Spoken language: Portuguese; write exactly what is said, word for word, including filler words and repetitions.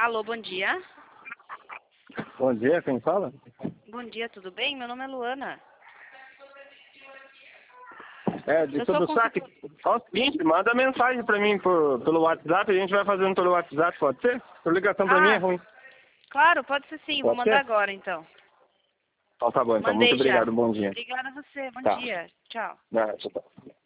Alô, bom dia. Bom dia, quem fala? Bom dia, tudo bem? Meu nome é Luana. É, de Eu sobre sou o saque. Fala o seguinte, manda mensagem pra mim por, pelo WhatsApp, a gente vai fazendo pelo WhatsApp, pode ser? Por ligação pra mim é Ah, ruim. claro, pode ser sim. Vou Pode mandar ser? agora, então. Então tá bom, então. Muito Mandei já. obrigado, bom dia. Obrigada a você. Bom Tá. dia. Tchau. Não, tchau, tchau.